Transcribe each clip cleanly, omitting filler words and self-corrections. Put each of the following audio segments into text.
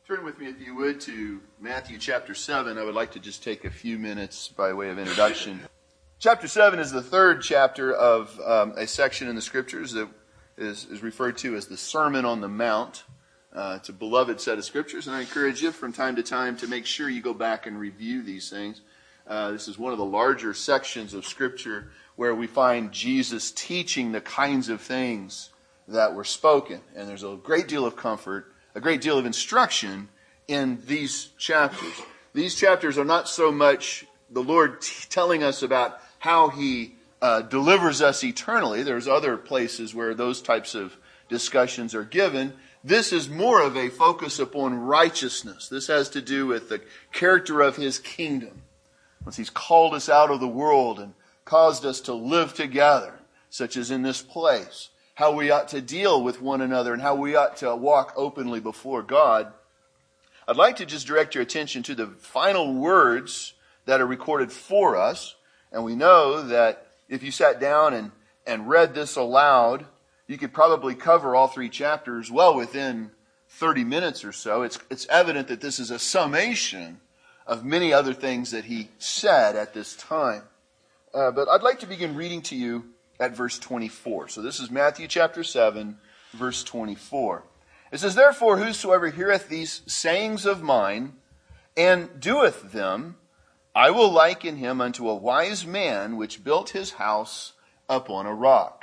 Turn with me, if you would, to Matthew chapter 7. I would like to just take a few minutes by way of introduction. Chapter 7 is the third chapter of a section in the Scriptures that is referred to as the Sermon on the Mount. It's a beloved set of Scriptures, and I encourage you from time to time to make sure you go back and review these things. This is one of the larger sections of Scripture where we find Jesus teaching the kinds of things that were spoken. And there's a great deal of comfort, a great deal of instruction in these chapters. These chapters are not so much the Lord telling us about how He delivers us eternally. There's other places where those types of discussions are given. This is more of a focus upon righteousness. This has to do with the character of His kingdom. Once He's called us out of the world and caused us to live together, such as in this place, how we ought to deal with one another and how we ought to walk openly before God. I'd like to just direct your attention to the final words that are recorded for us. And we know that if you sat down and read this aloud, you could probably cover all three chapters well within 30 minutes or so. It's evident that this is a summation of many other things that He said at this time. But I'd like to begin reading to you at verse 24. So this is Matthew chapter 7, verse 24. It says, "Therefore whosoever heareth these sayings of mine, and doeth them, I will liken him unto a wise man which built his house upon a rock.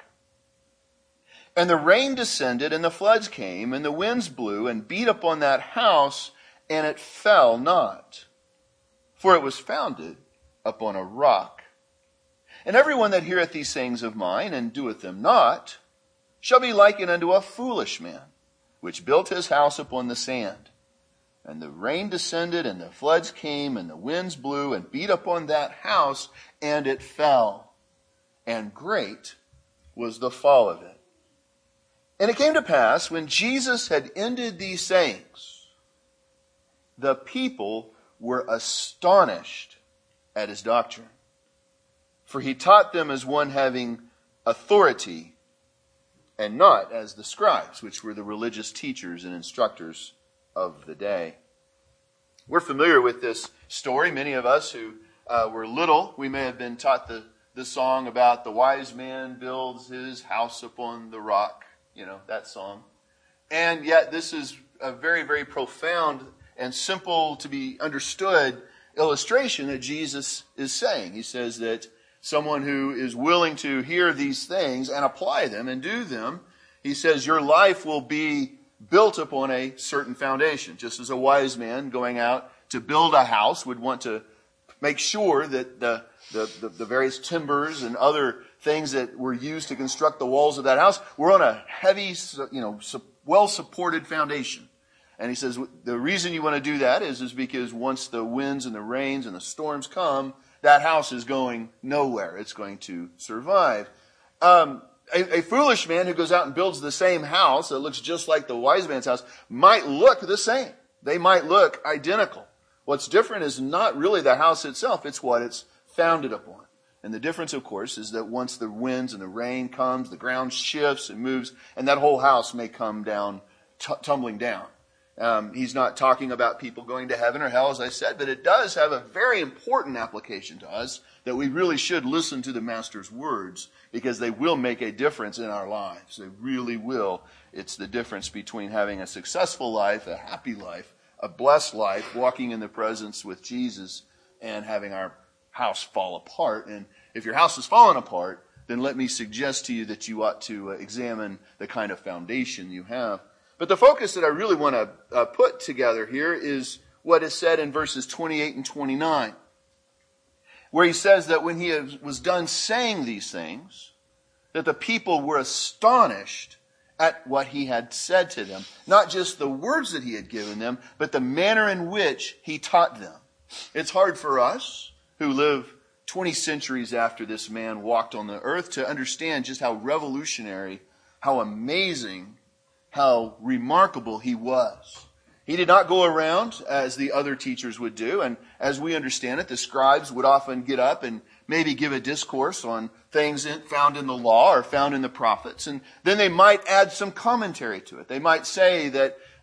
And the rain descended, and the floods came, and the winds blew, and beat upon that house, and it fell not. For it was founded upon a rock. And everyone that heareth these sayings of mine, and doeth them not, shall be likened unto a foolish man, which built his house upon the sand. And the rain descended, and the floods came, and the winds blew, and beat upon that house, and it fell. And great was the fall of it. And it came to pass, when Jesus had ended these sayings, the people were astonished at His doctrine. For He taught them as one having authority, and not as the scribes, which were the religious teachers and instructors of the day." We're familiar with this story. Many of us who were little, we may have been taught the song about the wise man builds his house upon the rock. You know, that song. And yet this is a very, very profound and simple to be understood illustration that Jesus is saying. He says that someone who is willing to hear these things and apply them and do them, He says your life will be built upon a certain foundation. Just as a wise man going out to build a house would want to make sure that the various timbers and other things that were used to construct the walls of that house were on a heavy, well-supported foundation. And he says the reason you want to do that is because once the winds and the rains and the storms come, that house is going nowhere. It's going to survive. A foolish man who goes out and builds the same house that looks just like the wise man's house might look the same. They might look identical. What's different is not really the house itself. It's what it's founded upon. And the difference, of course, is that once the winds and the rain comes, the ground shifts and moves, and that whole house may come down, tumbling down. He's not talking about people going to heaven or hell, as I said, but it does have a very important application to us that we really should listen to the Master's words because they will make a difference in our lives. They really will. It's the difference between having a successful life, a happy life, a blessed life, walking in the presence with Jesus, and having our house fall apart. And if your house is falling apart, then let me suggest to you that you ought to examine the kind of foundation you have. But the focus that I really want to put together here is what is said in verses 28 and 29, where he says that when he was done saying these things, that the people were astonished at what he had said to them. Not just the words that he had given them, but the manner in which he taught them. It's hard for us who live 20 centuries after this man walked on the earth to understand just how revolutionary, how amazing, how remarkable he was. He did not go around as the other teachers would do, and as we understand it, the scribes would often get up and maybe give a discourse on things found in the law or found in the prophets, and then they might add some commentary to it. They might say that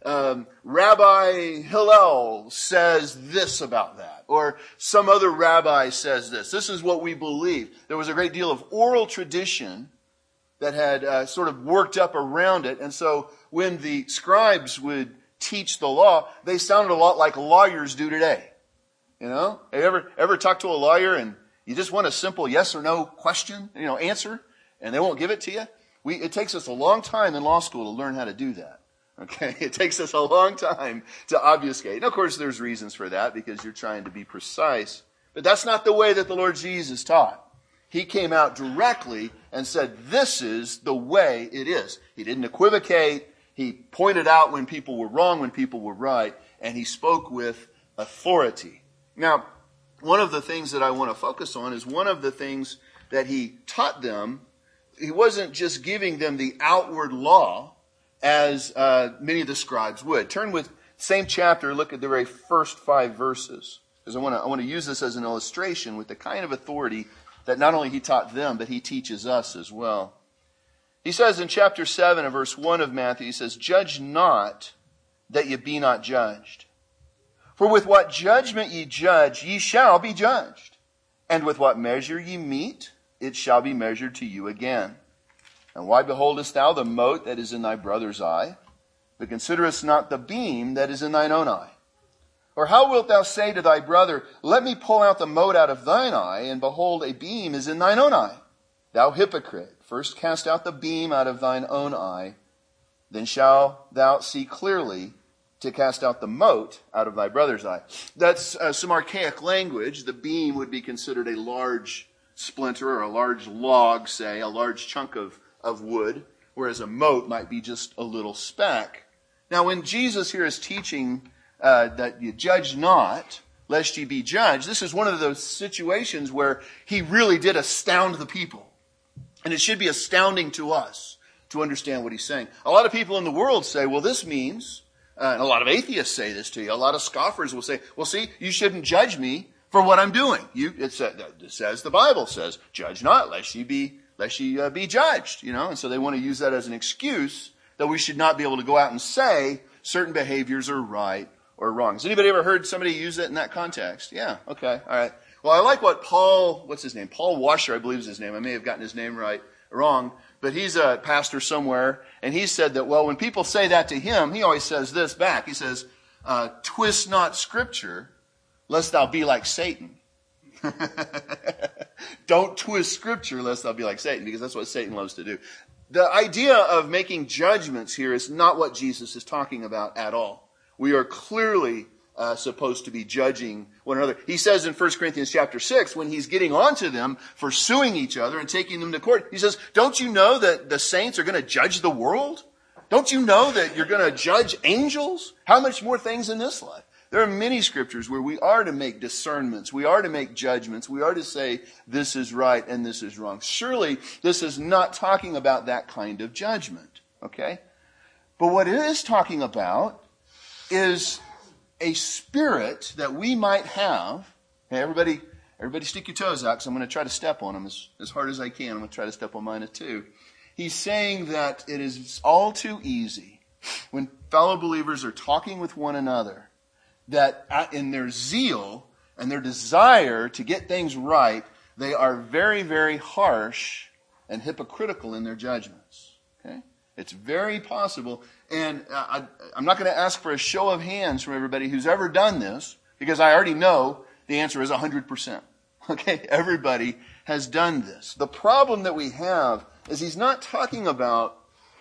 Rabbi Hillel says this about that, or some other rabbi says this. This is what we believe. There was a great deal of oral tradition that had sort of worked up around it, and so when the scribes would teach the law, they sounded a lot like lawyers do today. You know, have you ever talked to a lawyer and you just want a simple yes or no question, answer, and they won't give it to you? It takes us a long time in law school to learn how to do that. Okay, it takes us a long time to obfuscate. And of course, there's reasons for that because you're trying to be precise. But that's not the way that the Lord Jesus taught. He came out directly and said, this is the way it is. He didn't equivocate. He pointed out when people were wrong, when people were right, and he spoke with authority. Now, one of the things that I want to focus on is one of the things that he taught them. He wasn't just giving them the outward law as many of the scribes would. Turn with same chapter, look at the very first 5 verses. Because I want to use this as an illustration with the kind of authority that not only he taught them, but he teaches us as well. He says in chapter 7 of verse 1 of Matthew, he says, "Judge not that ye be not judged. For with what judgment ye judge, ye shall be judged. And with what measure ye mete, it shall be measured to you again. And why beholdest thou the mote that is in thy brother's eye, but considerest not the beam that is in thine own eye? Or how wilt thou say to thy brother, let me pull out the mote out of thine eye, and behold, a beam is in thine own eye? Thou hypocrite, first cast out the beam out of thine own eye, then shalt thou see clearly to cast out the mote out of thy brother's eye." That's some archaic language. The beam would be considered a large splinter or a large log, say, a large chunk of wood, whereas a mote might be just a little speck. Now, when Jesus here is teaching that you judge not, lest ye be judged, this is one of those situations where he really did astound the people. And it should be astounding to us to understand what he's saying. A lot of people in the world say, well, this means, and a lot of atheists say this to you, a lot of scoffers will say, well, see, you shouldn't judge me for what I'm doing. It says, the Bible says, judge not, lest ye be judged. And so they want to use that as an excuse that we should not be able to go out and say certain behaviors are right or wrong. Has anybody ever heard somebody use it in that context? Yeah, okay, all right. Well, I like what Paul Washer, I believe is his name. I may have gotten his name wrong, but he's a pastor somewhere, and he said that, well, when people say that to him, he always says this back. He says, twist not Scripture, lest thou be like Satan. Don't twist Scripture, lest thou be like Satan, because that's what Satan loves to do. The idea of making judgments here is not what Jesus is talking about at all. We are clearly supposed to be judging one another. He says in 1 Corinthians chapter 6, when he's getting on to them for suing each other and taking them to court, he says, don't you know that the saints are going to judge the world? Don't you know that you're going to judge angels? How much more things in this life? There are many scriptures where we are to make discernments. We are to make judgments. We are to say this is right and this is wrong. Surely this is not talking about that kind of judgment. Okay? But what it is talking about is a spirit that we might have. Hey, everybody stick your toes out, because I'm going to try to step on them as hard as I can. I'm going to try to step on mine too. He's saying that it is all too easy when fellow believers are talking with one another, that in their zeal and their desire to get things right, they are very, very harsh and hypocritical in their judgments. Okay? It's very possible. And I'm not going to ask for a show of hands from everybody who's ever done this, because I already know the answer is 100%. Okay? Everybody has done this. The problem that we have is he's not talking about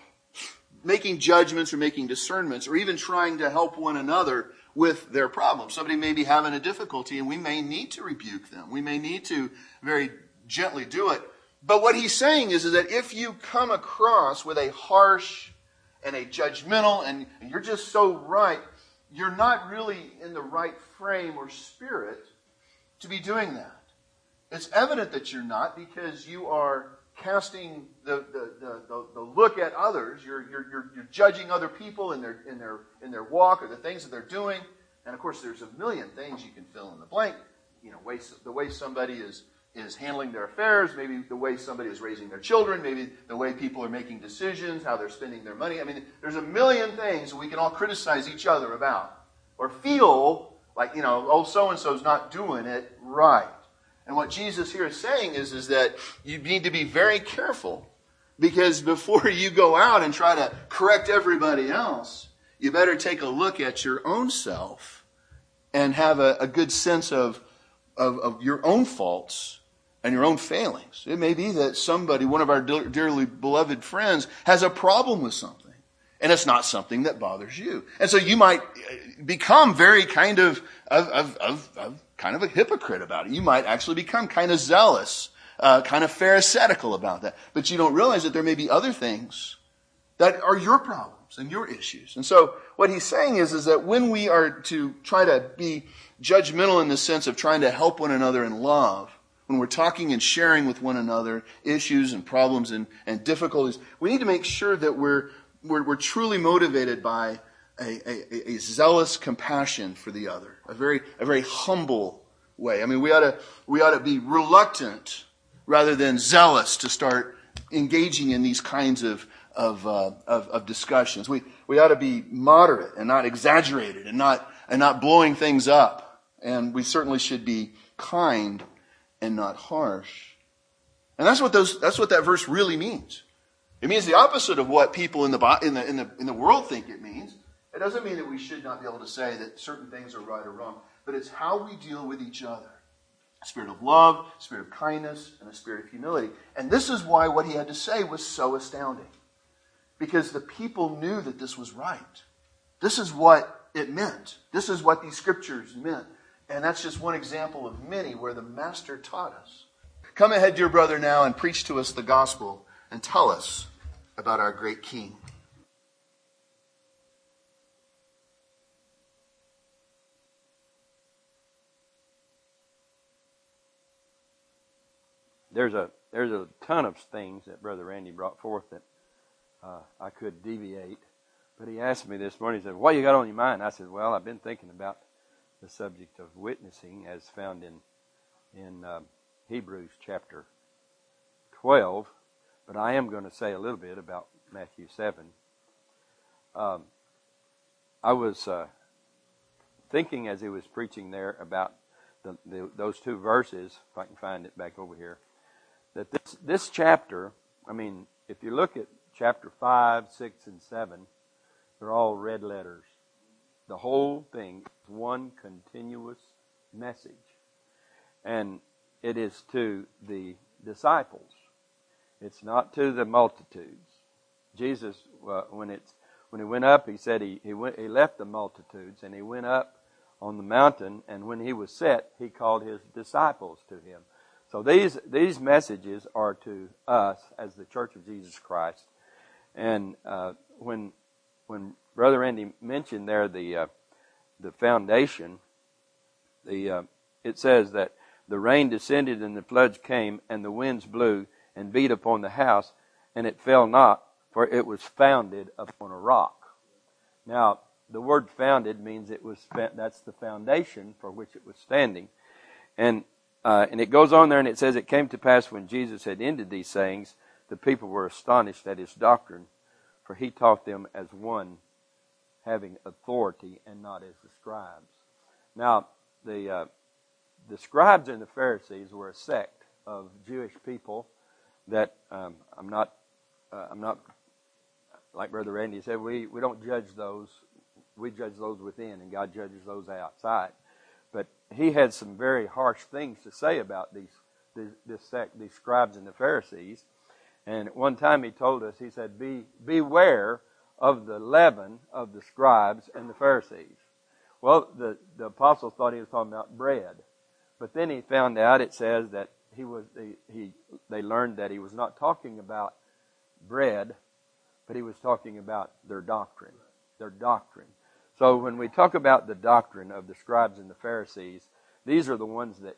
making judgments or making discernments or even trying to help one another with their problems. Somebody may be having a difficulty and we may need to rebuke them. We may need to very gently do it. But what he's saying is that if you come across with a harsh and a judgmental and you're just so right, you're not really in the right frame or spirit to be doing that. It's evident that you're not, because you are casting the look at others. You're judging other people in their walk or the things that they're doing. And of course, there's a million things you can fill in the blank. The way somebody is is handling their affairs, maybe the way somebody is raising their children, maybe the way people are making decisions, how they're spending their money. I mean, there's a million things we can all criticize each other about or feel like, oh, so-and-so's not doing it right. And what Jesus here is saying is that you need to be very careful, because before you go out and try to correct everybody else, you better take a look at your own self and have a good sense of your own faults and your own failings. It may be that somebody, one of our dearly beloved friends, has a problem with something, and it's not something that bothers you. And so you might become very kind of a hypocrite about it. You might actually become kind of zealous, kind of pharisaical about that. But you don't realize that there may be other things that are your problems and your issues. And so what he's saying is that when we are to try to be judgmental in the sense of trying to help one another in love, when we're talking and sharing with one another issues and problems and difficulties, we need to make sure that we're truly motivated by a zealous compassion for the other, a very humble way. I mean, we ought to be reluctant rather than zealous to start engaging in these kinds of discussions. We ought to be moderate and not exaggerated and not blowing things up. And we certainly should be kind and not harsh. And that's what that verse really means. It means the opposite of what people in the world think it means. It doesn't mean that we should not be able to say that certain things are right or wrong, but it's how we deal with each other. A spirit of love, a spirit of kindness, and a spirit of humility. And this is why what he had to say was so astounding. Because the people knew that this was right. This is what it meant. This is what these scriptures meant. And that's just one example of many where the Master taught us. Come ahead, dear brother, now and preach to us the gospel and tell us about our great King. There's a ton of things that Brother Randy brought forth that I could deviate. But he asked me this morning, he said, what you got on your mind? I said, well, I've been thinking about the subject of witnessing as found in Hebrews chapter 12. But I am going to say a little bit about Matthew 7. I was thinking as he was preaching there about those two verses, if I can find it back over here, that this chapter, I mean, if you look at chapter 5, 6, and 7, they're all red letters. The whole thing is one continuous message. And it is to the disciples. It's not to the multitudes. Jesus, when he went up, he said he left the multitudes and he went up on the mountain, and when he was set, he called his disciples to him. So these messages are to us as the Church of Jesus Christ. And when Brother Randy mentioned there the foundation, it says that the rain descended and the floods came and the winds blew and beat upon the house, and it fell not, for it was founded upon a rock. Now, the word founded means that's the foundation for which it was standing. And it goes on there and it says, it came to pass when Jesus had ended these sayings, the people were astonished at his doctrine, for he taught them as one having authority and not as the scribes. Now, the scribes and the Pharisees were a sect of Jewish people that I'm not like Brother Randy said, we don't judge those. We judge those within, and God judges those outside. But he had some very harsh things to say about this sect, these scribes and the Pharisees. And at one time he told us, he said, beware of the leaven of the scribes and the Pharisees. Well, the apostle thought he was talking about bread. But then he found out, it says that they learned that he was not talking about bread, but he was talking about their doctrine. Their doctrine. So when we talk about the doctrine of the scribes and the Pharisees, these are the ones that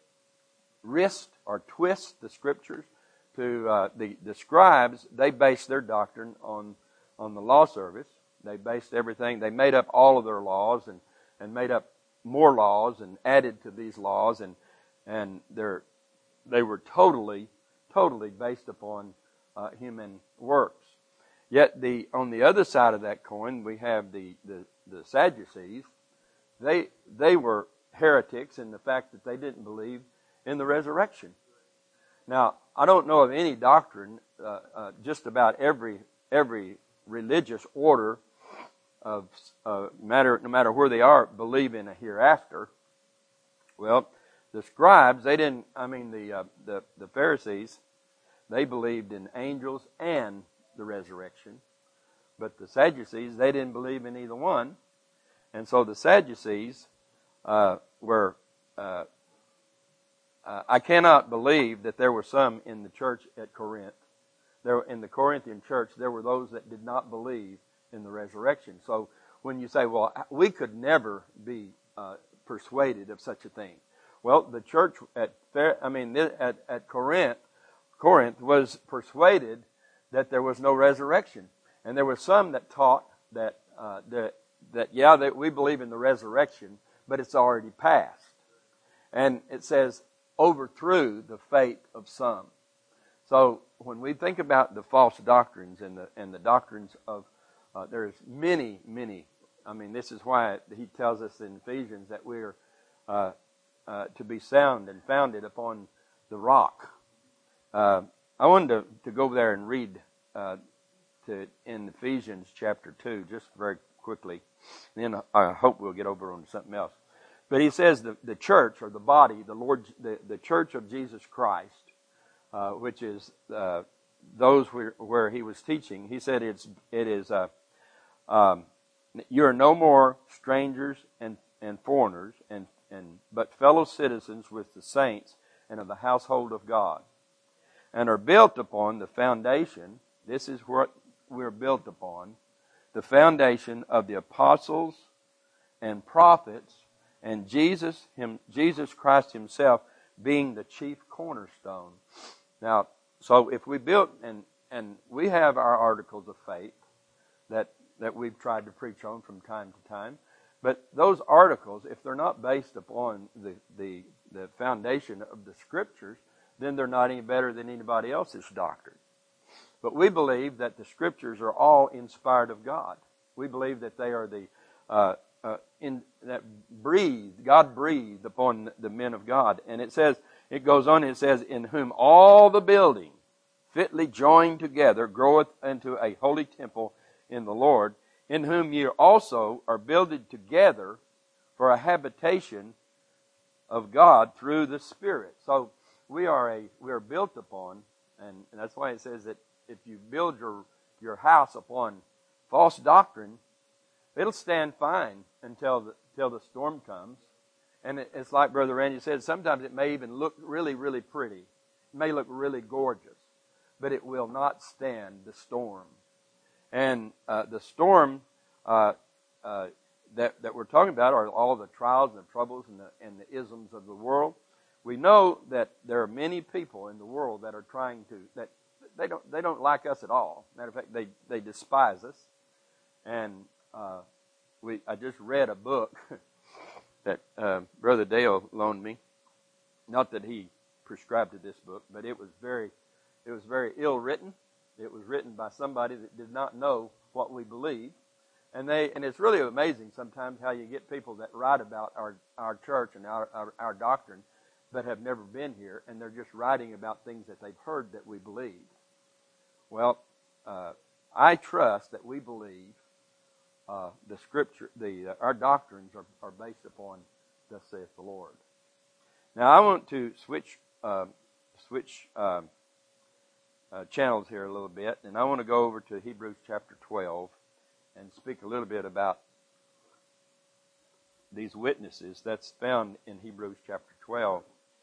twist the scriptures. To the scribes, they based their doctrine on the law service. They based everything. They made up all of their laws and made up more laws and added to these laws, and they were totally based upon human works. Yet on the other side of that coin, we have the Sadducees. They were heretics in the fact that they didn't believe in the resurrection. Now, I don't know of any doctrine, just about every religious order of no matter where they are, believe in a hereafter. Well, the scribes, the Pharisees, they believed in angels and the resurrection. But the Sadducees, they didn't believe in either one. And so the Sadducees were... I cannot believe that there were some in the church at Corinth. In the Corinthian church, there were those that did not believe in the resurrection. So when you say, well, we could never be persuaded of such a thing. Well, the church at Corinth was persuaded that there was no resurrection. And there were some that taught that we believe in the resurrection, but it's already passed. And it says, overthrew the faith of some. So when we think about the false doctrines and the doctrines of, there's many. This is why he tells us in Ephesians that we are to be sound and founded upon the rock. I wanted to go there and read in Ephesians chapter 2 just very quickly. And then I hope we'll get over on something else. But he says the church, or the body, the church of Jesus Christ, which is those where he was teaching. He said it is you are no more strangers and foreigners, but fellow citizens with the saints and of the household of God, and are built upon the foundation. This is what we're built upon: the foundation of the apostles and prophets, and Jesus Christ himself being the chief cornerstone. Now, so if we built, and we have our articles of faith that we've tried to preach on from time to time, but those articles, if they're not based upon the foundation of the Scriptures, then they're not any better than anybody else's doctrine. But we believe that the Scriptures are all inspired of God. We believe that they are God breathed upon the men of God. And it goes on, in whom all the building fitly joined together groweth into a holy temple in the Lord, in whom ye also are builded together for a habitation of God through the Spirit. So we are built upon, and that's why it says that if you build your house upon false doctrine, it'll stand fine until the storm comes. And it's like Brother Randy said, sometimes it may even look really, really pretty. It may look really gorgeous, but it will not stand the storm. And the storm that we're talking about are all the trials and the troubles and the isms of the world. We know that there are many people in the world that are trying to, that they don't like us at all. Matter of fact, they despise us. And I just read a book that Brother Dale loaned me. Not that he prescribed to this book, but it was very ill written. It was written by somebody that did not know what we believe, and it's really amazing sometimes how you get people that write about our church and our doctrine, but have never been here, and they're just writing about things that they've heard that we believe. Well, I trust that we believe the Scripture, our doctrines are based upon thus saith the Lord. Now I want to switch channels here a little bit, and I want to go over to Hebrews chapter 12 and speak a little bit about these witnesses that's found in Hebrews chapter 12.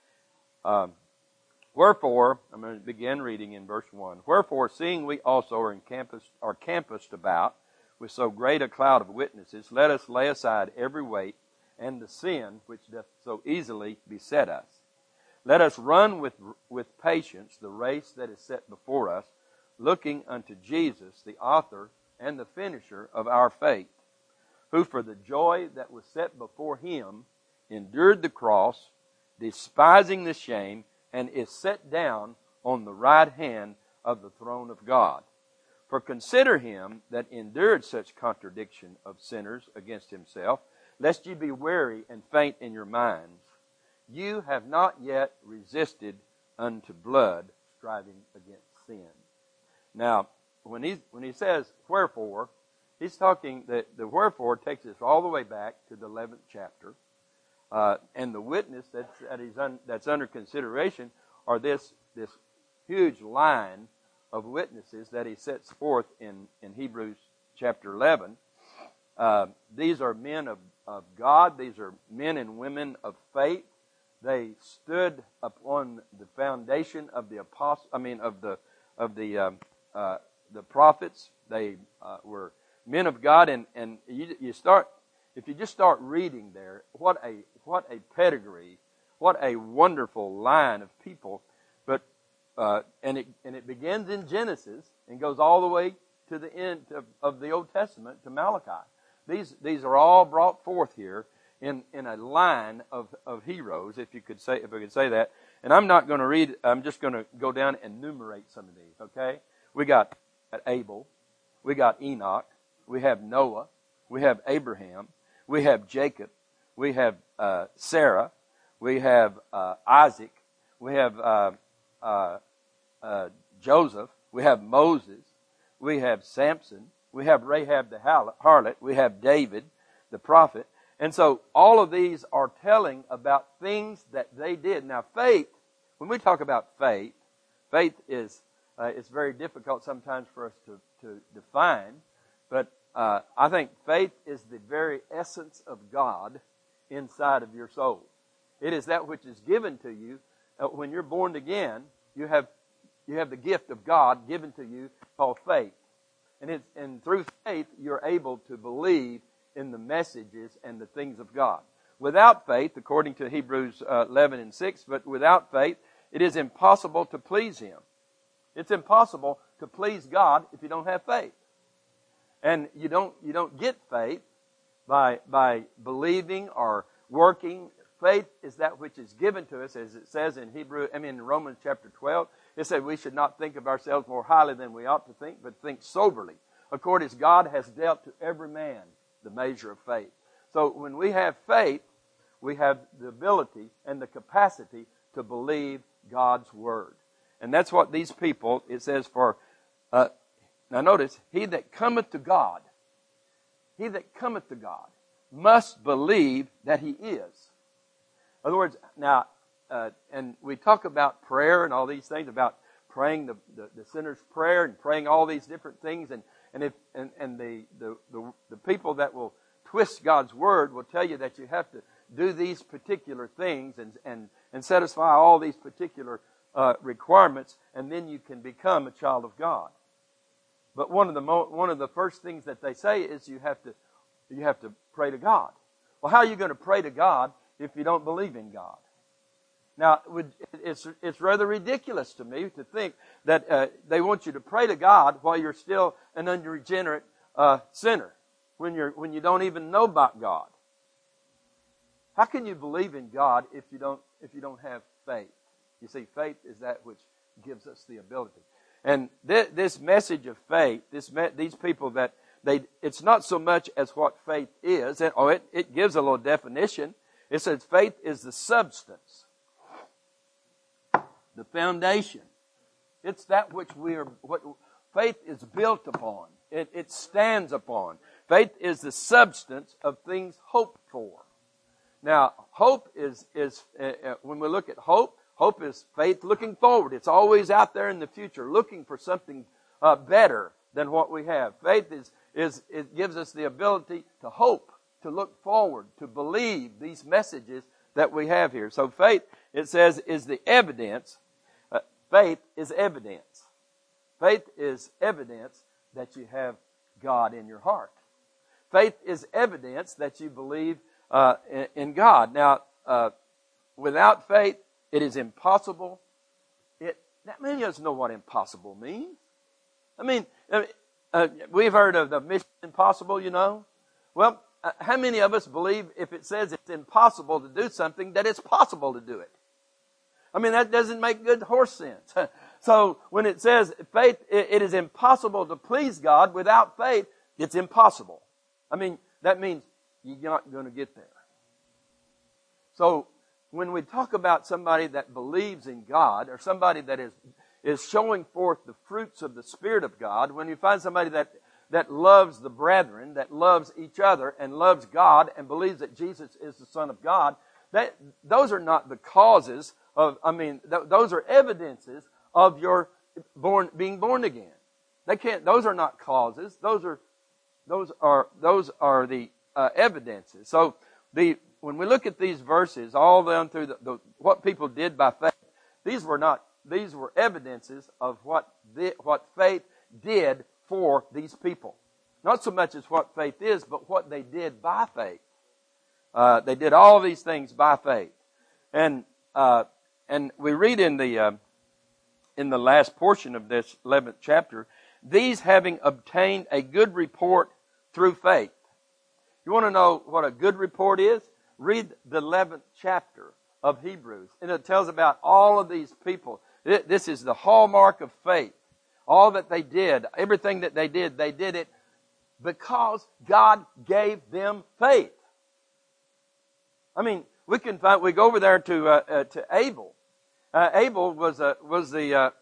Wherefore, I'm going to begin reading in verse 1. Wherefore, seeing we also are encompassed about with so great a cloud of witnesses, let us lay aside every weight and the sin which doth so easily beset us. Let us run with patience the race that is set before us, looking unto Jesus, the author and the finisher of our faith, who for the joy that was set before him endured the cross, despising the shame, and is set down on the right hand of the throne of God. For consider him that endured such contradiction of sinners against himself, lest ye be weary and faint in your minds. You have not yet resisted unto blood, striving against sin. Now, when he says wherefore, he's talking that the wherefore takes us all the way back to the 11th chapter, and the witness that's under consideration are this huge line of witnesses that he sets forth in Hebrews chapter 11. These are men of God. These are men and women of faith. They stood upon the foundation of the the prophets. They were men of God, and you start, if you just start reading there, what a pedigree, what a wonderful line of people. But and it begins in Genesis and goes all the way to the end of the Old Testament to Malachi. These are all brought forth here in a line of heroes, if I could say that. And I'm not going to read. I'm just going to go down and enumerate some of these. Okay, we got Abel, we got Enoch, we have Noah, we have Abraham, we have Jacob, we have Sarah, we have Isaac, we have Joseph, we have Moses, we have Samson, we have Rahab the harlot, we have David, the prophet. And so all of these are telling about things that they did. Now faith, when we talk about faith is it's very difficult sometimes for us to define, but I think faith is the very essence of God inside of your soul. It is that which is given to you. When you're born again, you have the gift of God given to you called faith. And through faith, you're able to believe in the messages and the things of God. Without faith, according to Hebrews 11 and 6, but without faith, it is impossible to please Him. It's impossible to please God if you don't have faith. And you don't get faith by believing or working. Faith is that which is given to us, as it says in Romans chapter 12. It said we should not think of ourselves more highly than we ought to think, but think soberly, according as God has dealt to every man the measure of faith. So when we have faith, we have the ability and the capacity to believe God's Word. And that's what these people, it says now notice, he that cometh to God must believe that He is. In other words, now, and we talk about prayer and all these things, about praying the sinner's prayer and praying all these different things, and the people that will twist God's Word will tell you that you have to do these particular things and satisfy all these particular requirements, and then you can become a child of God. But one of the first things that they say is you have to pray to God. Well, how are you going to pray to God if you don't believe in God? Now, it's rather ridiculous to me to think that they want you to pray to God while you're still an unregenerate sinner, when you don't even know about God. How can you believe in God if you don't have faith? You see, faith is that which gives us the ability. And this message of faith, these people that it's not so much as what faith is. It gives a little definition. It says faith is the substance, the foundation. It's that which what faith is built upon. It stands upon. Faith is the substance of things hoped for. Now, hope is when we look at hope is faith looking forward. It's always out there in the future, looking for something better than what we have. Faith it gives us the ability to hope, to look forward, to believe these messages that we have here. So faith, it says, is the evidence. Faith is evidence. Faith is evidence that you have God in your heart. Faith is evidence that you believe in God. Now, without faith, it is impossible. That many of us know what impossible means. I mean, we've heard of the mission impossible, you know. Well, how many of us believe if it says it's impossible to do something, that it's possible to do it? I mean, that doesn't make good horse sense. So when it says faith, it is impossible to please God without faith. It's impossible. I mean, that means you're not going to get there. So when we talk about somebody that believes in God, or somebody that is showing forth the fruits of the Spirit of God, when you find somebody that loves the brethren, that loves each other, and loves God, and believes that Jesus is the Son of God, those are not the causes of, those are evidences of your being born again. Those are not causes. Those are the evidences. So when we look at these verses, all down through what people did by faith, these were evidences of what faith did for these people. Not so much as what faith is, but what they did by faith. They did all these things by faith. And we read in the last portion of this 11th chapter, these having obtained a good report through faith. You want to know what a good report is? Read the 11th chapter of Hebrews. And it tells about all of these people. This is the hallmark of faith. All that they did, everything that they did it because God gave them faith. I mean, we go over there to Abel. Abel was the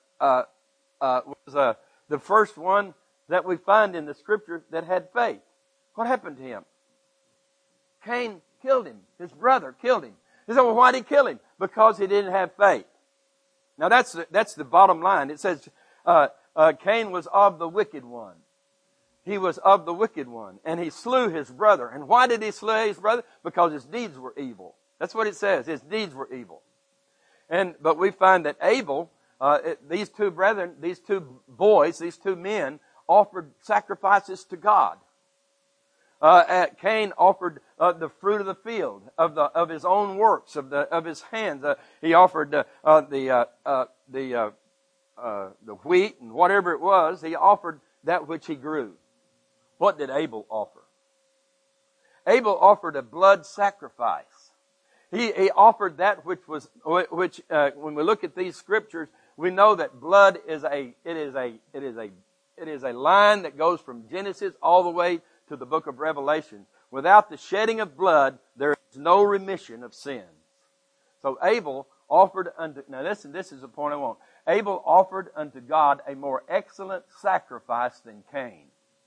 first one that we find in the Scripture that had faith. What happened to him? Cain killed him. His brother killed him. He said, well, why did he kill him? Because he didn't have faith. Now that's the bottom line. It says Cain was of the wicked one. He was of the wicked one, and he slew his brother. And why did he slay his brother? Because his deeds were evil. That's what it says. His deeds were evil. But we find that Abel, these two brethren, these two boys, these two men, offered sacrifices to God. Cain offered the fruit of the field, of his own works, of his hands. He offered the wheat and whatever it was. He offered that which he grew. What did Abel offer? Abel offered a blood sacrifice. He offered that which when we look at these scriptures, we know that blood is a line that goes from Genesis all the way to the book of Revelation. Without the shedding of blood, there is no remission of sins. So Abel offered now listen, this is the point I want. Abel offered unto God a more excellent sacrifice than Cain,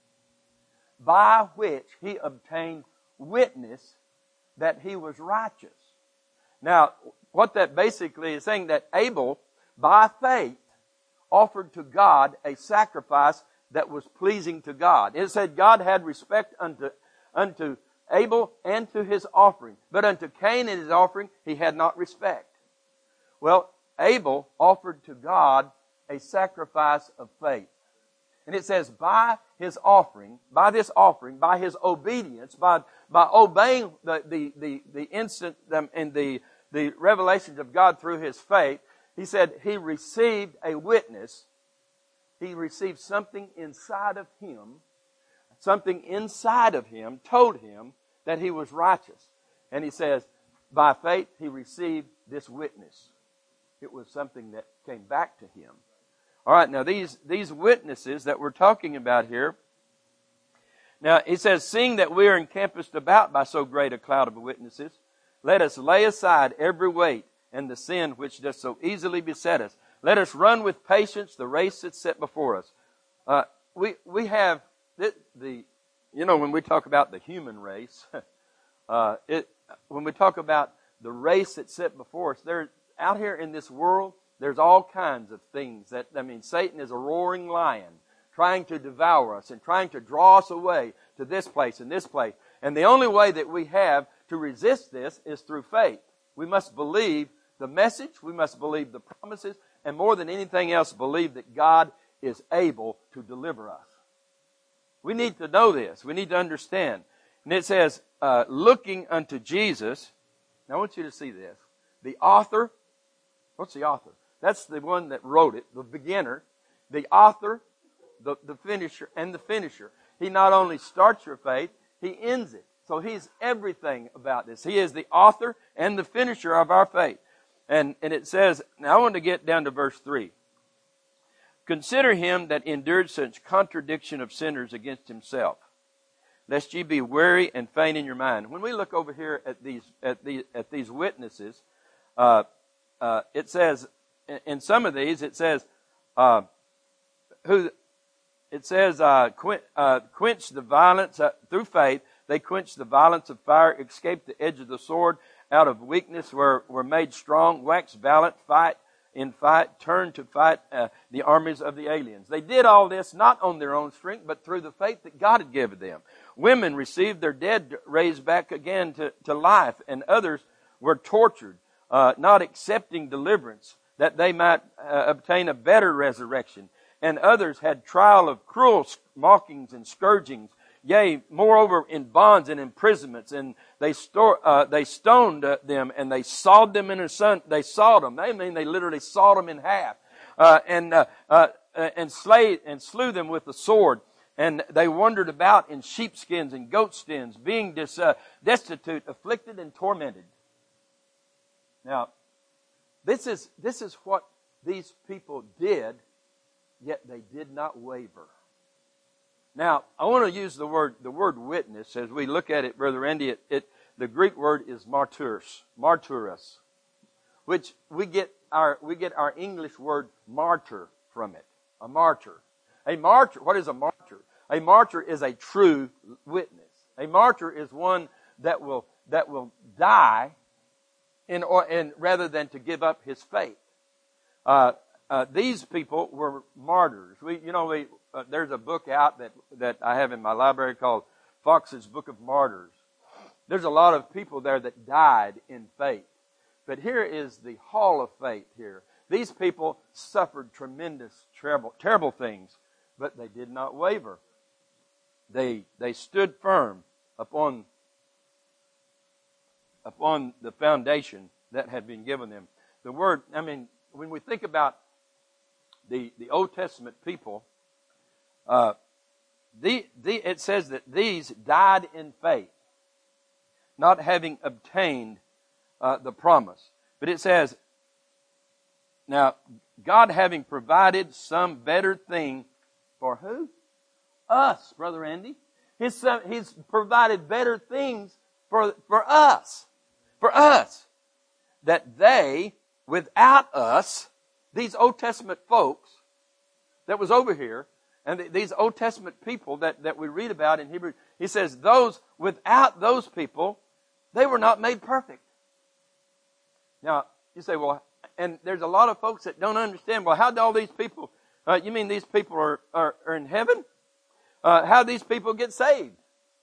by which he obtained witness that he was righteous. Now, what that basically is saying, that Abel, by faith, offered to God a sacrifice that was pleasing to God. It said God had respect unto Abel and to his offering, but unto Cain and his offering he had not respect. Well, Abel offered to God a sacrifice of faith. And it says by his offering, by his obedience, by obeying the instant and the revelations of God through his faith, he said he received a witness. He received something inside of him. Something inside of him told him that he was righteous. And he says, by faith he received this witness. It was something that came back to him. All right, now these witnesses that we're talking about here. Now he says, seeing that we are encompassed about by so great a cloud of witnesses, let us lay aside every weight and the sin which does so easily beset us. Let us run with patience the race that's set before us. We have when we talk about the human race, when we talk about the race that's set before us, there out here in this world, there's all kinds of things Satan is a roaring lion trying to devour us and trying to draw us away to this place and this place. And the only way that we have to resist this is through faith. We must believe the message, we must believe the promises, and more than anything else, believe that God is able to deliver us. We need to know this. We need to understand. And it says, looking unto Jesus. Now I want you to see this. The author. What's the author? That's the one that wrote it, the beginner. The author, the finisher, and the finisher. He not only starts your faith, he ends it. So he's everything about this. He is the author and the finisher of our faith. And it says, now I want to get down to verse 3. Consider him that endured such contradiction of sinners against himself, lest ye be weary and faint in your mind. When we look over here at these witnesses, it says in some of these it says quench the violence through faith. They quenched the violence of fire, escaped the edge of the sword, out of weakness were made strong, waxed valiant, turned to fight the armies of the aliens. They did all this not on their own strength, but through the faith that God had given them. Women received their dead raised back again to life, and others were tortured, not accepting deliverance, that they might obtain a better resurrection. And others had trial of cruel mockings and scourgings, yea, moreover in bonds and imprisonments, and they stoned them, and they sawed them in the sun. They sawed them. They literally sawed them in half, and slew them with the sword. And they wandered about in sheepskins and goatskins, being destitute, afflicted, and tormented. Now, this is what these people did, yet they did not waver. Now, I want to use the word witness as we look at it, Brother Randy. The Greek word is martyros, which we get our English word martyr from it. A martyr. A martyr. What is a martyr? A martyr is a true witness. A martyr is one that will die in rather than to give up his faith. These people were martyrs. There's a book out that I have in my library called Fox's Book of Martyrs. There's a lot of people there that died in faith. But here is the hall of faith here. These people suffered tremendous, terrible things, but they did not waver. They stood firm upon the foundation that had been given them. The word, when we think about the Old Testament people, it says that these died in faith, not having obtained the promise. But it says, now, God having provided some better thing for who? Us, Brother Andy. He's provided better things for us. For us. That they, without us, these Old Testament folks that was over here, and these Old Testament people that we read about in Hebrews, he says, without those people, they were not made perfect. Now, you say, well, and there's a lot of folks that don't understand, well, how do all these people, you mean these people are in heaven? How do these people get saved?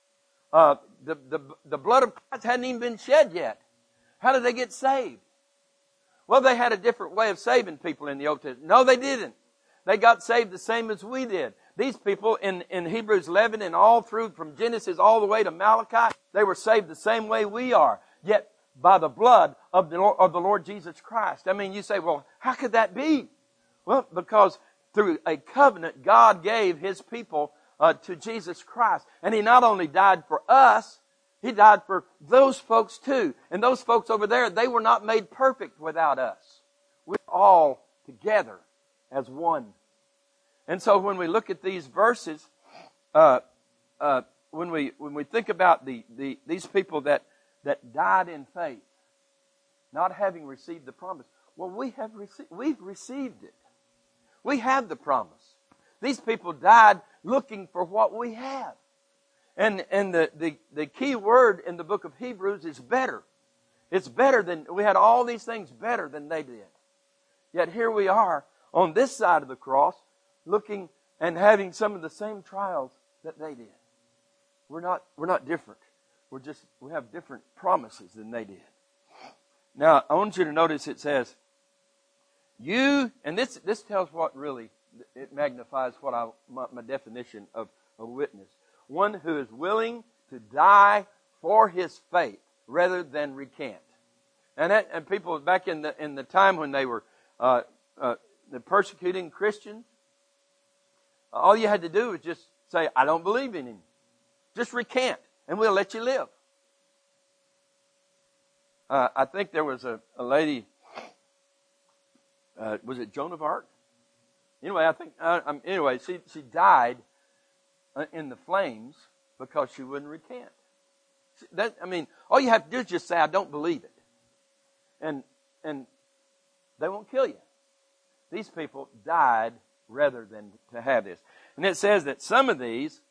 The blood of Christ hadn't even been shed yet. How did they get saved? Well, they had a different way of saving people in the Old Testament. No, they didn't. They got saved the same as we did. These people in Hebrews 11 and all through from Genesis all the way to Malachi, they were saved the same way we are. Yet by the blood of the Lord Jesus Christ. You say, well, how could that be? Well, because through a covenant, God gave His people to Jesus Christ. And He not only died for us, He died for those folks too. And those folks over there, they were not made perfect without us. We're all together as one. And so when we look at these verses, when we think about these people that died in faith, not having received the promise, well, we've received it. We have the promise. These people died looking for what we have. And the key word in the book of Hebrews is better. It's better than, we had all these things better than they did. Yet here we are on this side of the cross looking and having some of the same trials that they did. We're not different. We have different promises than they did. Now, I want you to notice it says, and this tells what really, it magnifies what my definition of a witness. One who is willing to die for his faith rather than recant. And people back in the time when they were persecuting Christians, all you had to do was just say, I don't believe in Him. Just recant, and we'll let you live. I think there was a lady was it Joan of Arc? Anyway, I think, anyway, she died in the flames because she wouldn't recant. All you have to do is just say, I don't believe it. And they won't kill you. These people died rather than to have this. And it says that some of these,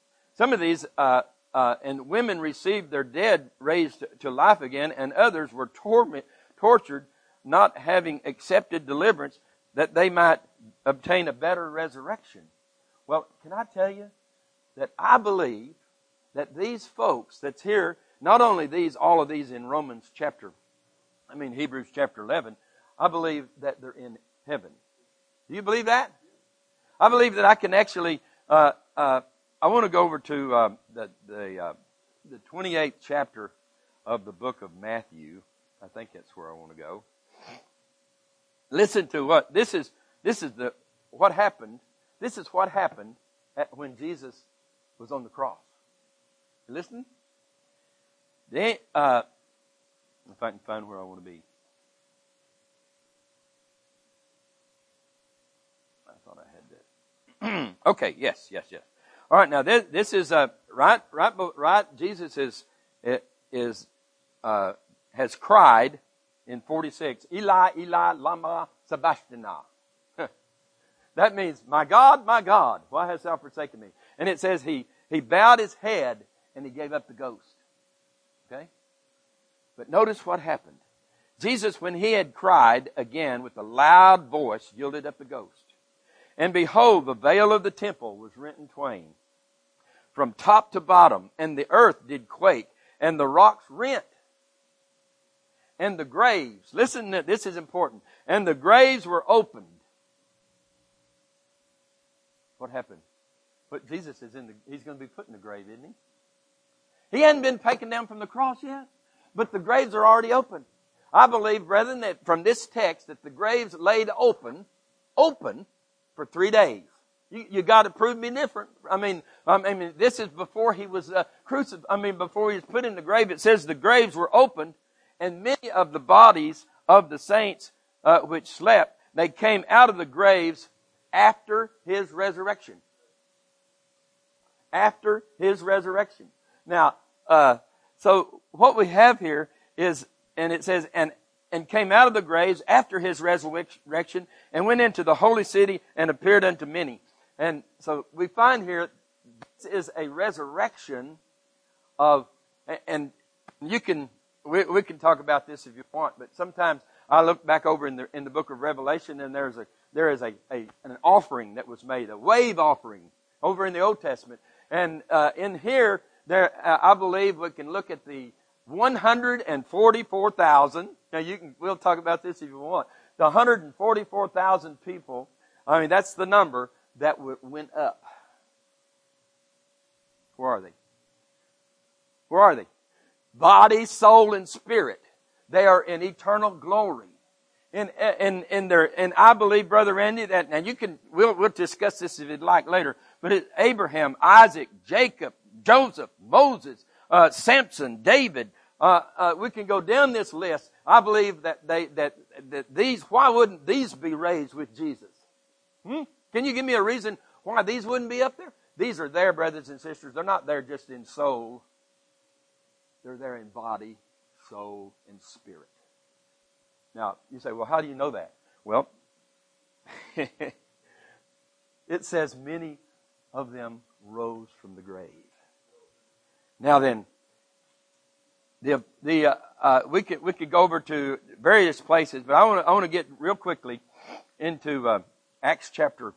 and women received their dead raised to life again, and others were tortured, not having accepted deliverance, that they might obtain a better resurrection. Well, can I tell you that I believe that these folks that's here, not only these, all of these in Hebrews chapter 11, I believe that they're in heaven. Do you believe that? I believe that I can actually, I want to go over to the 28th chapter of the book of Matthew. I think that's where I want to go. Listen to what, what happened. This is what happened when Jesus was on the cross. You listening? If I can find where I want to be. I thought I had that. Okay, yes. All right, now this is right. Jesus has cried in 46, Eli, Eli, lama sabachthani. That means, my God, why hast thou forsaken me? And it says he bowed his head and he gave up the ghost. Okay? But notice what happened. Jesus, when he had cried again with a loud voice, yielded up the ghost. And behold, the veil of the temple was rent in twain, from top to bottom, and the earth did quake, and the rocks rent. And the graves, listen, this is important, and the graves were opened. What happened? But Jesus he's going to be put in the grave, isn't he? He hadn't been taken down from the cross yet, but the graves are already open. I believe, brethren, that from this text that the graves laid open for 3 days. You got to prove me different. This is before he was crucified. Before he was put in the grave. It says the graves were opened, and many of the bodies of the saints which slept, they came out of the graves after his resurrection. After his resurrection. Now, so what we have here is, and it says, and came out of the graves after his resurrection, and went into the holy city and appeared unto many. And so we find here, this is a resurrection of, and you can, we can talk about this if you want, but sometimes I look back over in the book of Revelation, and there is an offering that was made, a wave offering over in the Old Testament. And in here, I believe we can look at the 144,000. Now we'll talk about this if you want. The 144,000 people, that's the number that went up. Where are they? Where are they? Body, soul, and spirit. They are in eternal glory. And I believe, Brother Randy, that, and we'll discuss this if you'd like later, but it's Abraham, Isaac, Jacob, Joseph, Moses, Samson, David. We can go down this list. I believe that these, why wouldn't these be raised with Jesus? Can you give me a reason why these wouldn't be up there? These are there, brothers and sisters. They're not there just in soul. They're there in body, soul, and spirit. Now, you say, well, how do you know that? Well, it says many of them rose from the grave. Now then, we could go over to various places, but I want to get real quickly into Acts chapter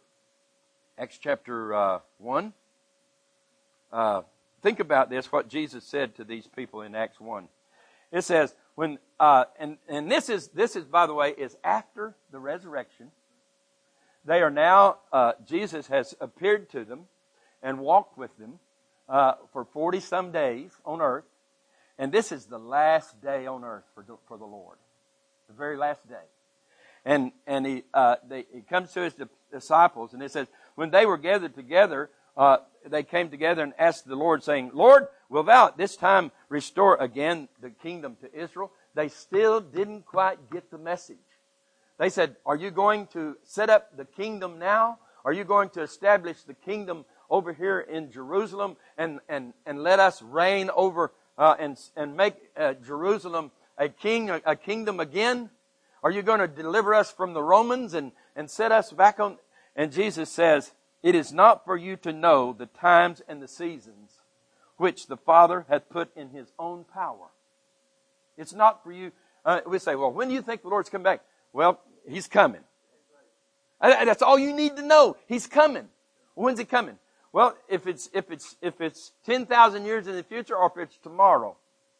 1. Think about this, what Jesus said to these people in Acts 1. It says, when and this is by the way, is after the resurrection. They are now, Jesus has appeared to them and walked with them for 40 some days on earth. And this is the last day on earth for the Lord. The very last day. And he comes to his disciples, and it says, when they were gathered together, they came together and asked the Lord, saying, Lord, wilt thou at this time restore again the kingdom to Israel? They still didn't quite get the message. They said, are you going to set up the kingdom now? Are you going to establish the kingdom over here in Jerusalem and let us reign over and make Jerusalem a kingdom again? Are you going to deliver us from the Romans and set us back on? And Jesus says, it is not for you to know the times and the seasons which the Father hath put in His own power. It's not for you. We say, well, when do you think the Lord's come back? Well, He's coming. That's all you need to know. He's coming. When's He coming? Well, if it's 10,000 years in the future, or if it's tomorrow,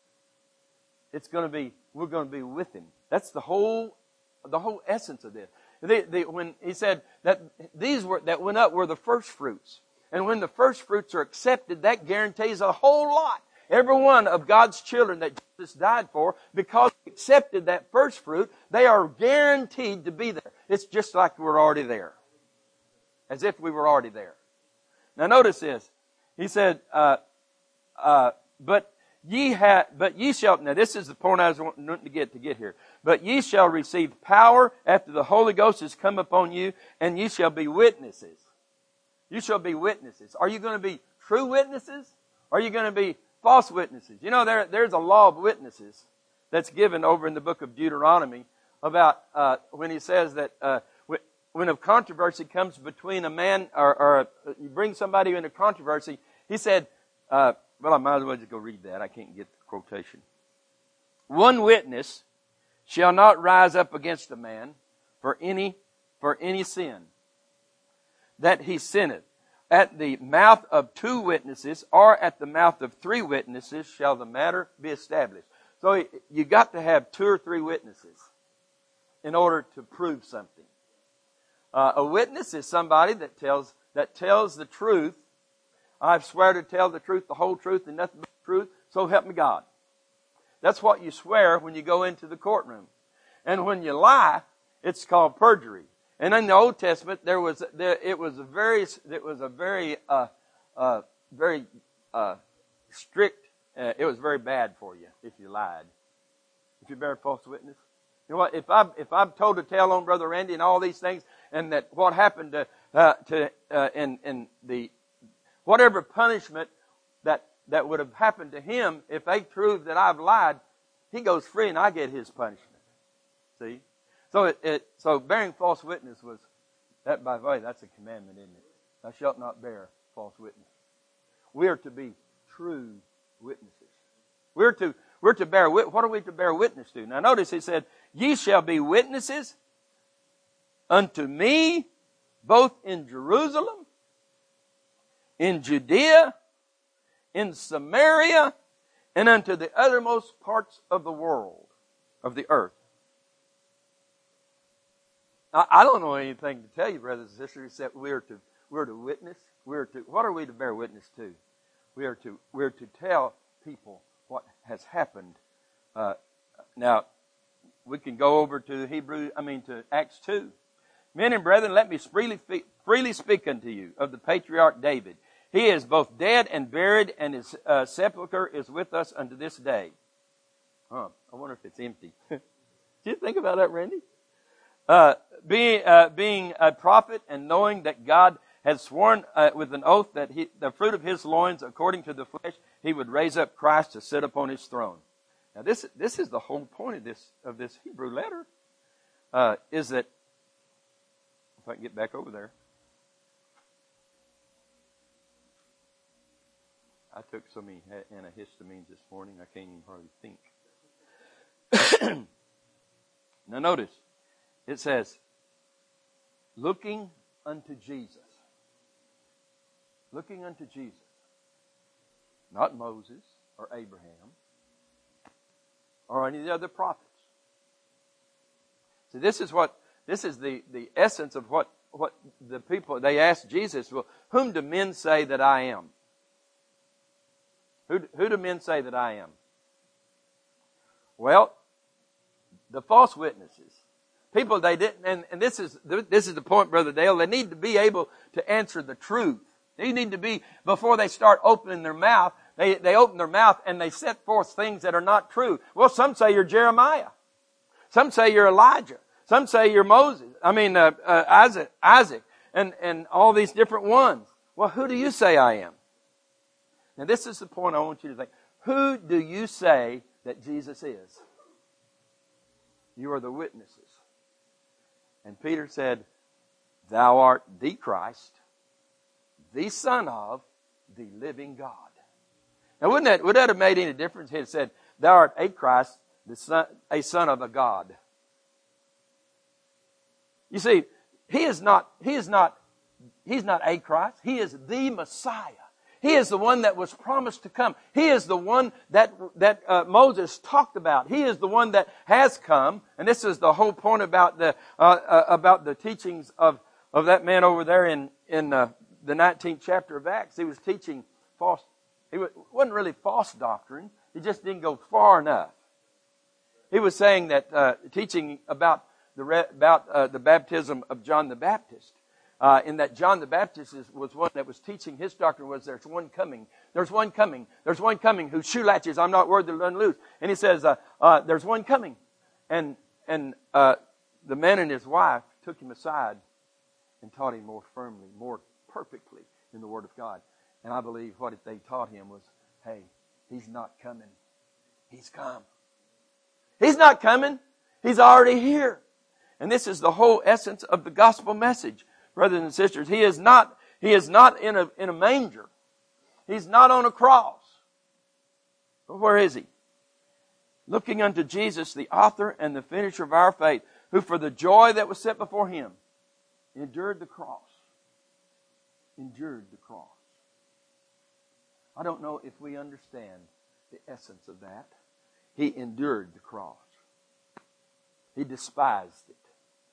we're going to be with Him. That's the whole essence of this. When He said that these that went up were the first fruits, and when the first fruits are accepted, that guarantees a whole lot. Every one of God's children that Jesus died for, because they accepted that first fruit, they are guaranteed to be there. It's just like we're already there. As if we were already there. Now notice this. He said, but ye shall, now this is the point I was wanting to get here. But ye shall receive power after the Holy Ghost has come upon you, and ye shall be witnesses. You shall be witnesses. Are you going to be true witnesses? Or are you going to be false witnesses? You know, there's a law of witnesses that's given over in the book of Deuteronomy about when he says that when a controversy comes between a man or you bring somebody into controversy, he said, well, I might as well just go read that. I can't get the quotation. One witness shall not rise up against a man for any sin that he sinneth. At the mouth of 2 witnesses or at the mouth of 3 witnesses shall the matter be established. So you got to have 2 or 3 witnesses in order to prove something. A witness is somebody that tells the truth. I swear to tell the truth, the whole truth, and nothing but the truth, so help me God. That's what you swear when you go into the courtroom. And when you lie, it's called perjury. And in the Old Testament, it was a very strict. It was very bad for you if you lied, if you bear false witness. You know what? If I'm told to tell on Brother Randy and all these things, and that what happened and the whatever punishment that would have happened to him if they prove that I've lied, he goes free and I get his punishment. See. So bearing false witness was, that by the way, that's a commandment, isn't it? Thou shalt not bear false witness. We are to be true witnesses. We're to bear witness. What are we to bear witness to? Now notice he said, ye shall be witnesses unto me, both in Jerusalem, in Judea, in Samaria, and unto the uttermost parts of the world, of the earth. I don't know anything to tell you, brothers and sisters, except we're to witness. What are we to bear witness to? We're to tell people what has happened. Now, we can go over to Acts 2. Men and brethren, let me freely speak unto you of the patriarch David. He is both dead and buried, and his sepulchre is with us unto this day. I wonder if it's empty. Did you think about that, Randy? Being a prophet and knowing that God had sworn with an oath that the fruit of his loins, according to the flesh, he would raise up Christ to sit upon his throne. Now, this is the whole point of this Hebrew letter. Is that if I can get back over there. I took so many antihistamines this morning, I can't even hardly think. Now notice, it says, looking unto Jesus. Looking unto Jesus. Not Moses or Abraham or any of the other prophets. So this is the essence of what the people, they asked Jesus, well, whom do men say that I am? Who do men say that I am? Well, the false witnesses. People they didn't, and this is the point, Brother Dale, they need to be able to answer the truth. They need to be, before they start opening their mouth, they open their mouth and they set forth things that are not true. Well, some say you're Jeremiah. Some say you're Elijah. Some say you're Moses. Isaac, and all these different ones. Well, who do you say I am? Now, this is the point I want you to think. Who do you say that Jesus is? You are the witnesses. And Peter said, Thou art the Christ, the Son of the living God. Now, would that have made any difference? He had said, Thou art a Christ, a Son of a God. You see, He is not a Christ. He is the Messiah. He is the one that was promised to come. He is the one that Moses talked about. He is the one that has come. And this is the whole point about the teachings of that man over there in the 19th chapter of Acts. He was teaching false. It wasn't really false doctrine. He just didn't go far enough. He was saying that teaching about the baptism of John the Baptist. In that John the Baptist was one that was teaching his doctrine was there's one coming whose shoe latches I'm not worthy to unloose. And he says, there's one coming. And the man and his wife took him aside and taught him more firmly, more perfectly in the Word of God. And I believe what they taught him was, hey, he's not coming. He's come. He's not coming. He's already here. And this is the whole essence of the gospel message. Brothers and sisters, He is not in a manger. He's not on a cross. But where is He? Looking unto Jesus, the author and the finisher of our faith, who for the joy that was set before Him, endured the cross. Endured the cross. I don't know if we understand the essence of that. He endured the cross. He despised it.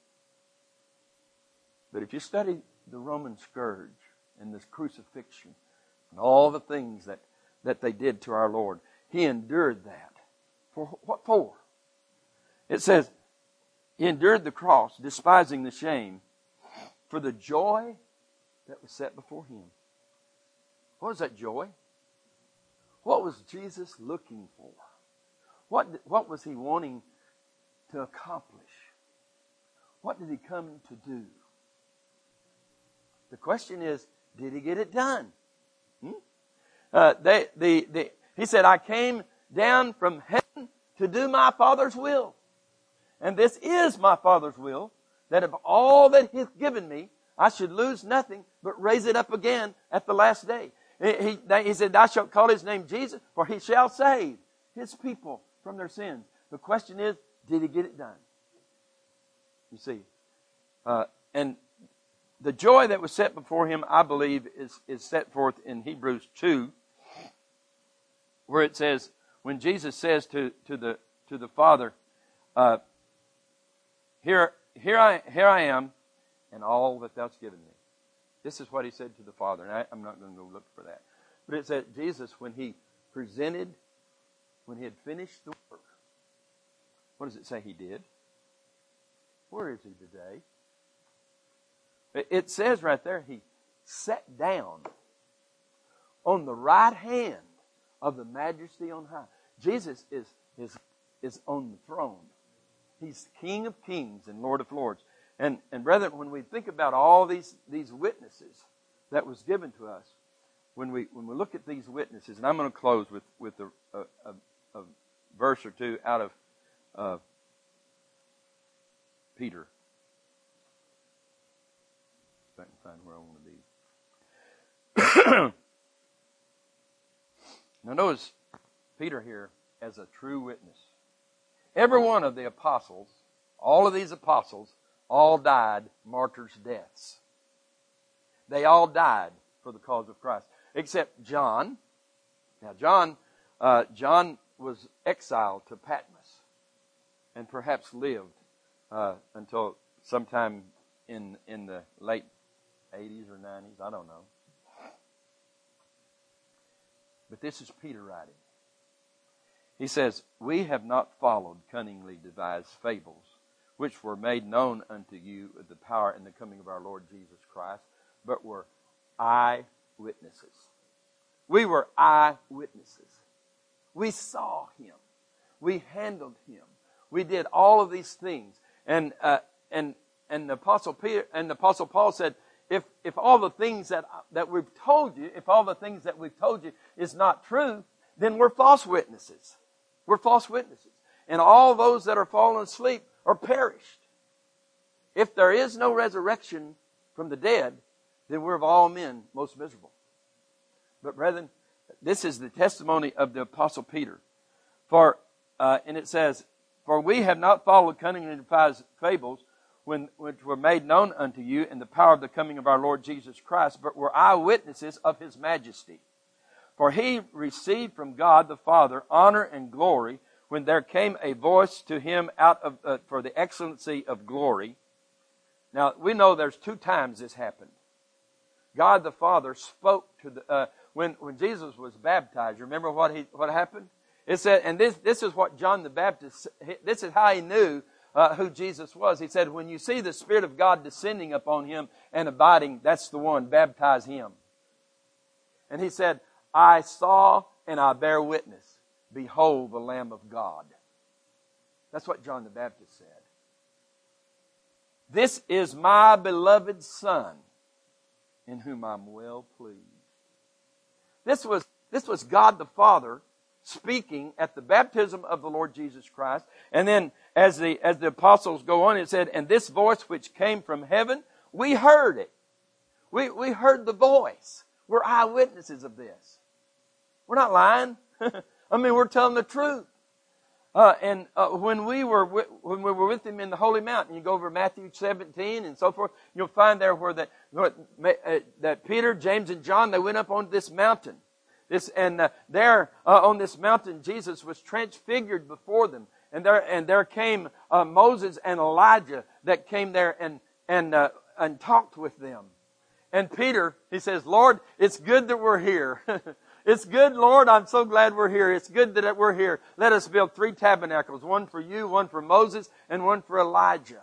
But if you study the Roman scourge and this crucifixion and all the things that they did to our Lord, He endured that. For what for? It says, He endured the cross, despising the shame, for the joy that was set before Him. What was that joy? What was Jesus looking for? What was He wanting to accomplish? What did He come to do? The question is, did He get it done? He said, I came down from heaven to do my Father's will. And this is my Father's will, that of all that He hath given me, I should lose nothing, but raise it up again at the last day. He said, Thou shalt call His name Jesus, for He shall save His people from their sins. The question is, did He get it done? You see. And the joy that was set before Him, I believe, is set forth in Hebrews 2, where it says, when Jesus says to the Father, Here I am, and all that Thou'st given me. This is what He said to the Father, and I'm not going to go look for that. But it said Jesus, when He had finished the work, what does it say He did? Where is He today? It says right there, He sat down on the right hand of the Majesty on high. Jesus is on the throne. He's King of kings and Lord of lords. And brethren, when we think about all these witnesses that was given to us, when we look at these witnesses, and I'm going to close with a verse or two out of Peter. If I can find where I want to be. Now notice Peter here as a true witness. Every one of the apostles, all of these apostles, all died martyrs' deaths. They all died for the cause of Christ, except John. Now John was exiled to Patmos and perhaps lived until sometime in the late 80s or 90s. I don't know. But this is Peter writing. He says, We have not followed cunningly devised fables, which were made known unto you of the power and the coming of our Lord Jesus Christ, but were eyewitnesses. We were eyewitnesses. We saw Him. We handled Him. We did all of these things. And the Apostle Peter and the Apostle Paul said, if all the things that we've told you, if all the things that we've told you is not true, then we're false witnesses. We're false witnesses. And all those that are fallen asleep are perished. If there is no resurrection from the dead, then we're of all men most miserable. But brethren, this is the testimony of the Apostle Peter. And it says, for we have not followed cunningly devised fables, which were made known unto you in the power of the coming of our Lord Jesus Christ, but were eyewitnesses of His majesty. For He received from God the Father honor and glory when there came a voice to Him out of for the excellency of glory. Now, we know there's 2 times this happened. God the Father spoke to the when Jesus was baptized. Remember what happened? It said, and this is what John the Baptist, this is how he knew who Jesus was. He said, when you see the Spirit of God descending upon Him and abiding, that's the one, baptize him. And he said, I saw and I bear witness. Behold the Lamb of God. That's what John the Baptist said. This is my beloved Son, in whom I'm well pleased. This was God the Father speaking at the baptism of the Lord Jesus Christ. And then as the apostles go on, it said, and this voice which came from heaven, we heard it. We heard the voice. We're eyewitnesses of this. We're not lying. I mean, we're telling the truth. When we were with Him in the Holy Mountain, you go over Matthew 17 and so forth, you'll find there where that Peter, James, and John, they went up on this mountain. There on this mountain, Jesus was transfigured before them, and there came Moses and Elijah that came there and talked with them. And Peter, he says, Lord, it's good that we're here. It's good, Lord, I'm so glad we're here. It's good that we're here. Let us build 3 tabernacles, one for you, one for Moses, and one for Elijah.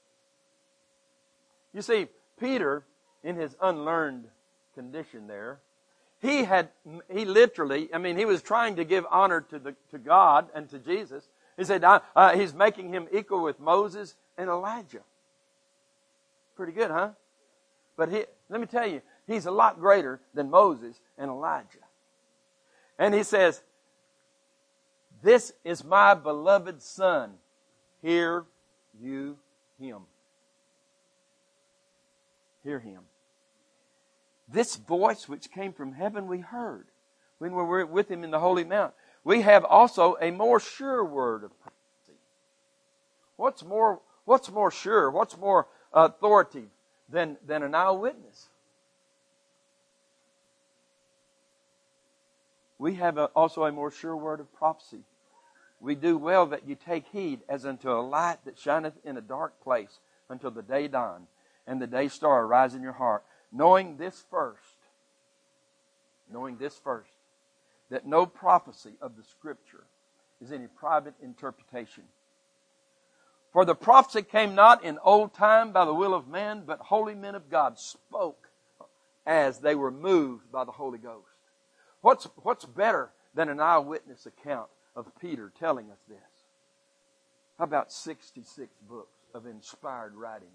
You see, Peter, in his unlearned condition there, he literally, he was trying to give honor to God and to Jesus. He said, he's making him equal with Moses and Elijah. Pretty good, huh? But let me tell you, he's a lot greater than Moses and Elijah. And he says, this is my beloved Son. Hear you Him. Hear Him. This voice which came from heaven we heard when we were with Him in the Holy Mount. We have also a more sure word of prophecy. What's more sure? What's more authoritative than an eyewitness? We have also a more sure word of prophecy. We do well that you take heed as unto a light that shineth in a dark place until the day dawn, and the day star arise in your heart, knowing this first, that no prophecy of the Scripture is any private interpretation. For the prophecy came not in old time by the will of man, but holy men of God spoke as they were moved by the Holy Ghost. What's better than an eyewitness account of Peter telling us this? How about 66 books of inspired writings?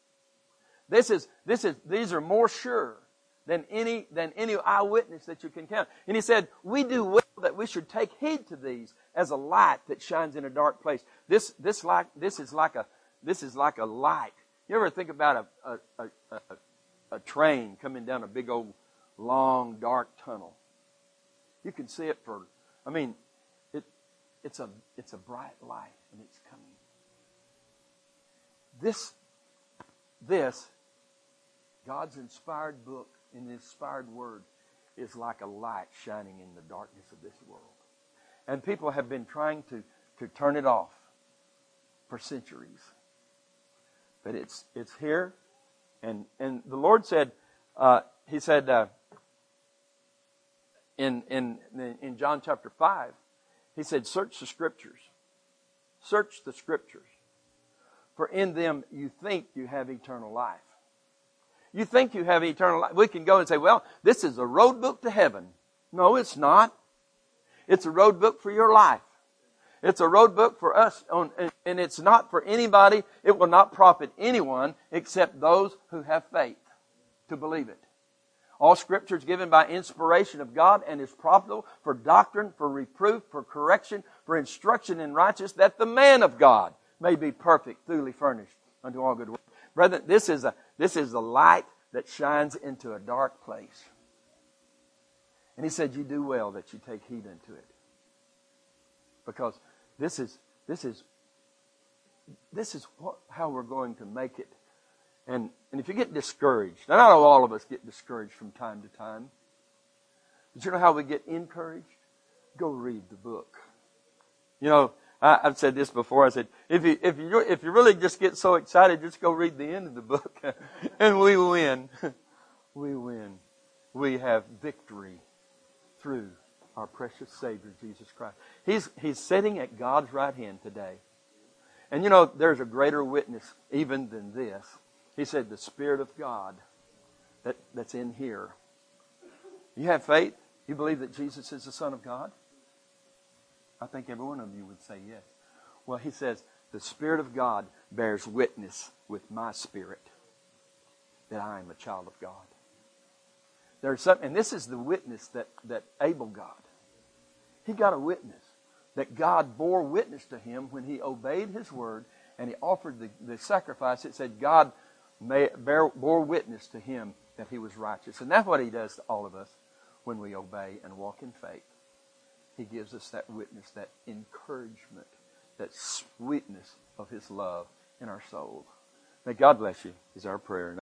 These are more sure than any eyewitness that you can count. And he said, we do well that we should take heed to these as a light that shines in a dark place. This is like a light. You ever think about a train coming down a big old long dark tunnel? You can see it it's a bright light and it's coming. This God's inspired book and the inspired word is like a light shining in the darkness of this world. And people have been trying to turn it off for centuries. But it's here. And the Lord said, He said in John chapter 5, He said, search the Scriptures. Search the Scriptures. For in them you think you have eternal life. You think you have eternal life. We can go and say, well, this is a road book to heaven. No, it's not. It's a road book for your life. It's a road book for us And it's not for anybody. It will not profit anyone except those who have faith to believe it. All Scripture is given by inspiration of God and is profitable for doctrine, for reproof, for correction, for instruction in righteousness, that the man of God may be perfect, duly furnished unto all good works. Brethren, this is the light that shines into a dark place. And he said, you do well that you take heed unto it. Because this is how we're going to make it. And if you get discouraged, and I know all of us get discouraged from time to time, but you know how we get encouraged? Go read the book. You know, I've said this before. I said, if you really just get so excited, just go read the end of the book, and we win. We win. We have victory through our precious Savior, Jesus Christ. He's sitting at God's right hand today. And you know, there's a greater witness even than this. He said, the Spirit of God that's in here. You have faith? You believe that Jesus is the Son of God? I think every one of you would say yes. Well, he says, the Spirit of God bears witness with my spirit that I am a child of God. There's something, and this is the witness that Abel got. He got a witness that God bore witness to him when he obeyed His word and he offered the sacrifice. It said God bore witness to him that he was righteous. And that's what He does to all of us when we obey and walk in faith. He gives us that witness, that encouragement, that sweetness of His love in our souls. May God bless you is our prayer.